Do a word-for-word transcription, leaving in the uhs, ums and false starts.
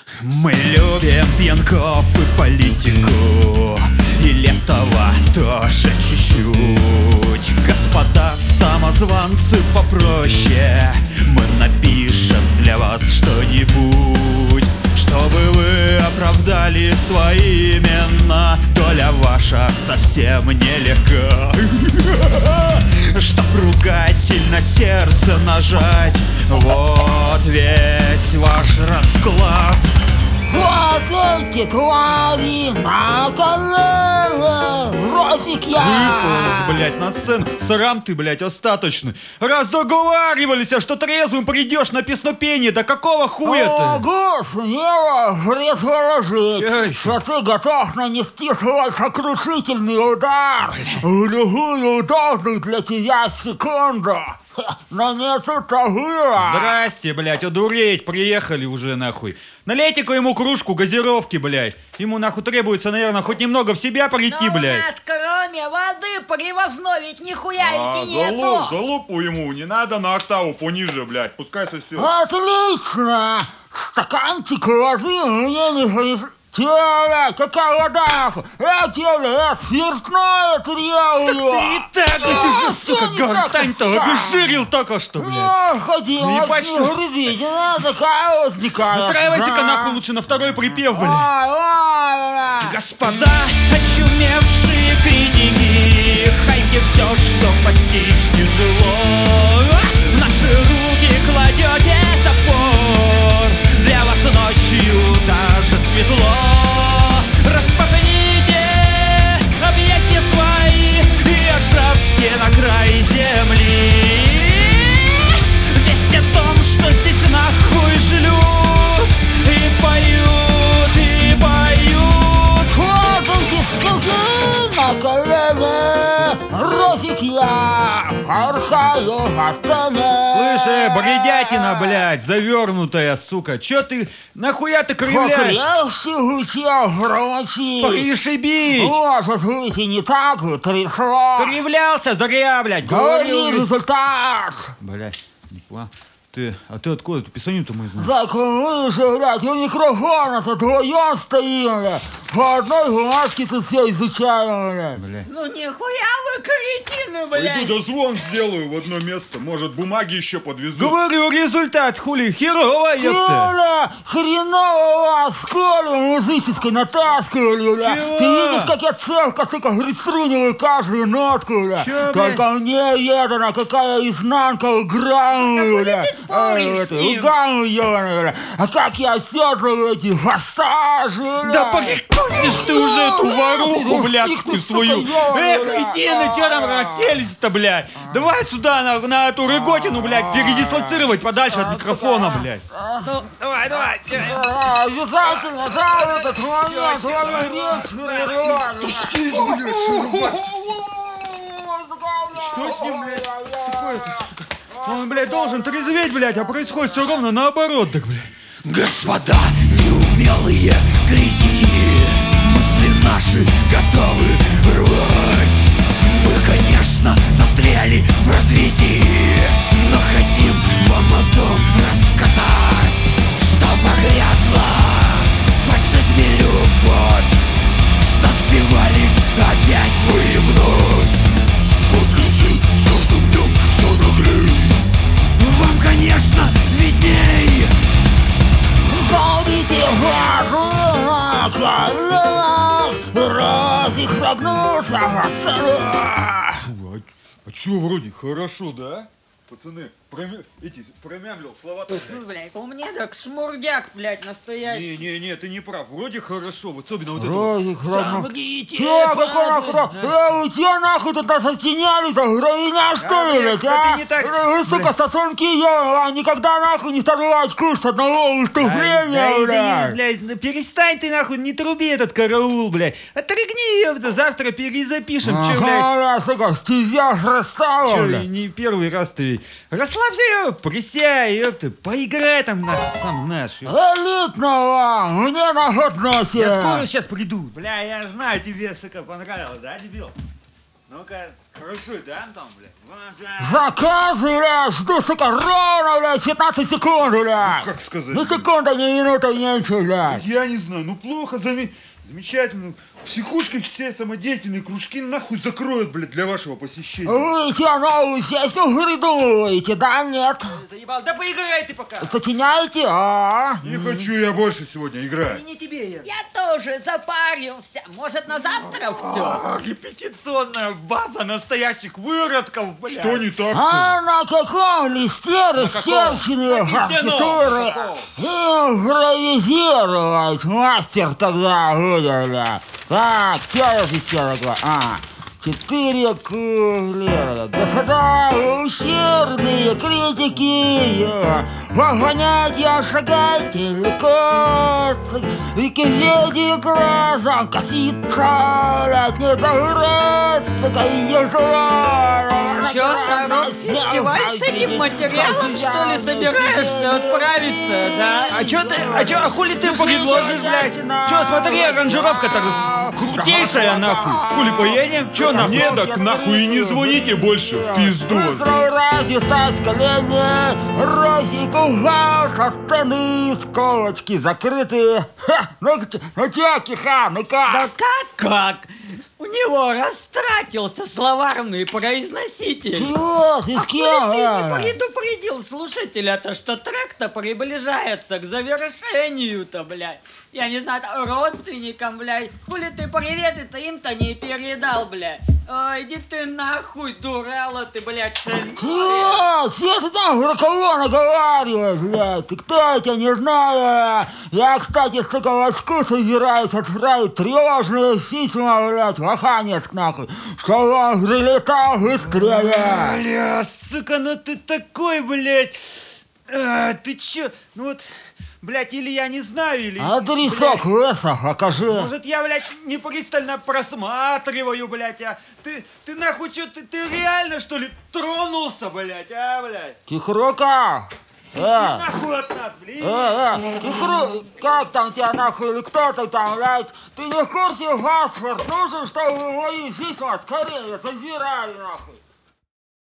Мы любим пьянков и политику, и Летова тоже чуть-чуть. Господа самозванцы, попроще, мы напишем для вас что-нибудь, чтобы вы оправдали свои имена. Доля ваша совсем нелегка. Чтоб ругательно сердце нажать, вот весь ваш расклад. Хватайте, твари, на колено, Росик я! Выполз, блядь, на сцену. Срам ты, блядь, остаточный. Раз договаривались, а что трезвым придешь на песнопение, да какого хуя ты? Могу смело предположить, что ты готов нанести свой сокрушительный удар в любую удобную для тебя секунду. Но не тут-то было. Здрасте, блядь, одуреть, приехали уже, нахуй. Налейте-ка ему кружку газировки, блядь. Ему, нахуй, требуется, наверное, хоть немного в себя прийти, Но блядь. у нас кроме воды привозной ведь нихуя А, ведь и нету. залуп, залупу ему, не надо на октаву пониже, блядь, пускай сосет. Отлично! Стаканчик воды мне не при... Тёля, какая вода, нахуй? Э, Тёля, я спиртное требую! Ты и так, блядь, уже, сука, гортань-то обезжирил только что, блядь. Ну, хотелось ебать, не что- грызить, она такая возникает. Устраивайся-ка, нахуй, лучше на второй припев, блядь. Ой, ой, ой. Господа, очумевшие критики, хайте все, что постичь тяжело. В наши руки кладете топор, для вас ночью даже светло. Распахните объятия свои и отправьте на край земли весть о том, что здесь нахуй шлют и поют, и поют. Хватайте, суки, на колено, Росик я, порхаю по сцене. Слышь, бредятина, блядь, завернутая, сука. Чё ты, нахуя ты кривляешь? Покрепче утел громочи. Пришибить! Может выйти не так и трясло. Кривлялся зря, блядь. Говори Говорил. результат. Блядь, не понял. Ты, а ты откуда? Ты писанину-то мы знаем. Так мы же, блядь, у микрофона-то вдвоем стоим, блядь. По одной бумажке тут все изучаем, блядь. Блядь. Ну нихуя вы кретины, блядь. Пойду дозвон сделаю в одно место, может бумаги еще подвезу. Говорю, результат, хули, херово, ёпта. Тёля, хреново вас в школе музыческой натаскивали, бля. Чего? Ты видишь, как я цевка, сука, приструниваю каждую нотку, бля. Чё, Только мне ведано, какая изнанка грамму, бля. ты споришь с ним? Ну, бля. А как я оседлываю эти фастажи, бля. Да покикнешь ты уже эту воруху, блядь, Стих-то, ты свою. сука, ёбаный, Эх, бля. кретины, чё там расселись-то, блядь? Давай сюда, на, на эту рыготину, блядь, передислоцировать подальше от микрофона, блядь. Ну, давай, давай. А, обязательно, да, в этот момент твою речь прервали. Что с ним, блядь? Он, блядь, должен трезветь, блядь, а происходит все ровно наоборот, так, блядь. Господа неумелые критики, мысли наши готовы рвать. Мы, конечно, застряли в развитии, но хотим вам о том рассказать, что погрязла в фашизме любовь, что сбивались опять вы и вновь. Подлецы с каждым днем все наглей. Вам, конечно, видней. Заурите вашу на коленах, Росик согнулся в сцену. А, а чё, вроде хорошо, да? Пацаны, промя... эти, промямлил слова-то. Ну, блядь, у меня так шмурдяк, блядь, настоящий. Не-не-не, ты не прав, вроде хорошо, вот особенно вот это. Росик, родной. Замрите, Че, какой нахуй? падла. Э, вы че нахуй тут нас остеняли-то? Гровиня, что ли, блядь, блядь, да а? ты не так, Вы, сука, сосунки, ё, а никогда нахуй не сорвать курс одного выступления, Ай, блядь. блядь, ну перестань ты, нахуй, не труби этот караул, блядь. Отрыгни, ёпта, завтра перезапишем, чё, блядь. Ага, бля, сука, стезяшь расстава, Чё, блядь. не первый раз ты. Расслабься, ёп, присяй, ёпта, поиграй там, нахуй, сам знаешь, ёп. Элитного, мне на год носит. Я скоро сейчас приду. Бля, я знаю, тебе, сука, понравилось, да, дебил? Ну-ка, круши, да, Антон, блядь? Заказы, блядь, жду, сука, ровно, блядь, пятнадцать секунд, блядь. Как сказать? Ни секунды, ни минуты, ничего, блядь. Я не знаю, ну плохо, заме... замечательно. Психушки все самодеятельные кружки нахуй закроют, блядь, для вашего посещения. Вы тебе новую песню придумываете, да, нет? Заебал. Да поиграй ты пока. Сочиняете, а? Не хочу я больше сегодня играть. Не тебе я. Я тоже запарился. Может, на завтра все? А, репетиционная база настоящих выродков, блядь. Что не так-то? А на каком листе расчерчены партитуры? Импровизировать мастер тогда будет, бля. Так, что это еще такое? А, четыре куплета. Господа ущербные критики, во понятия шагайте легко, в Википедию глазом косится, блядь, не дограться, и не желаю. Чё, народ, фестиваль с этим материалом, что ли, собираешься отправиться, да? А чё ты, а чё, а хули ты предложишь, блядь? Чё, смотри, аранжировка-то крутейшая, нахуй. Хули поедем? Чё, нахуй? Не, так нахуй и не звоните больше, в пизду. Быстро ради стать с колени, Росик упал со сцены, сколочки закрыты. Ха, ну, ну чё, Киха, ну-ка? Да как-как? У него растратился словарный произноситель. Чего? Ты с А кем? хули ты не а? предупредил слушателя-то, что трек-то приближается к завершению-то, блядь? Я не знаю, родственникам, блядь. Хули ты приветы-то им-то не передал, блядь? Ой, иди ты нахуй, дурала ты, блядь, шальная. Чего? Чего ты там про кого наговариваешь, блядь? Ты кто, я тебя не знаю. Я, кстати, сука, Ваську собираюсь отправить тревожные письма, блядь, в Аханецк, нахуй, чтобы он прилетал быстрее. Бля, сука, ну ты такой, блядь. А, ты чё? Ну вот, блядь, или я не знаю, или... Адресок Леса покажи. Может, я, блядь, не пристально просматриваю, блядь, а? Ты, ты нахуй чё, ты, ты реально, что ли, тронулся, блядь, а, блядь? Кихрука! Э, Нахуй от нас, блин! э, э, Кихру, как там тебя нахуй, или кто ты там, блядь? Ты не в курсе, паспорт нужен, чтобы мои письма скорее забирали, нахуй?